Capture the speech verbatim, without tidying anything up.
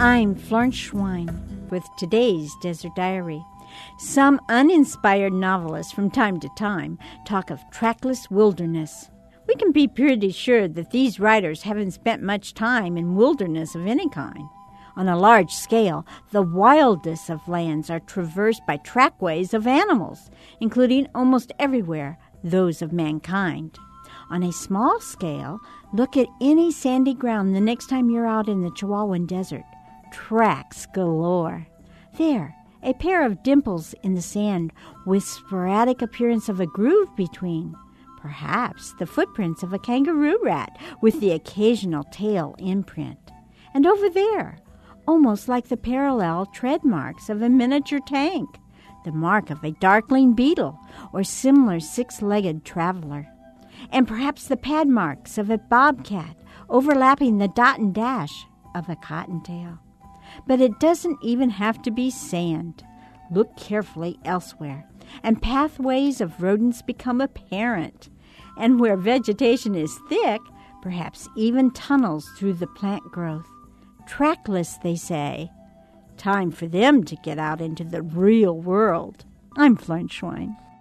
I'm Florence Schwein with today's Desert Diary. Some uninspired novelists from time to time talk of trackless wilderness. We can be pretty sure that these writers haven't spent much time in wilderness of any kind. On a large scale, the wildest of lands are traversed by trackways of animals, including almost everywhere those of mankind. On a small scale, look at any sandy ground the next time you're out in the Chihuahuan Desert. Tracks galore. There, a pair of dimples in the sand with sporadic appearance of a groove between. Perhaps the footprints of a kangaroo rat with the occasional tail imprint. And over there, almost like the parallel tread marks of a miniature tank, the mark of a darkling beetle or similar six-legged traveler. And perhaps the pad marks of a bobcat overlapping the dot and dash of a cottontail. But it doesn't even have to be sand. Look carefully elsewhere, and pathways of rodents become apparent. And where vegetation is thick, perhaps even tunnels through the plant growth. Trackless, they say. Time for them to get out into the real world. I'm Florence Schwein.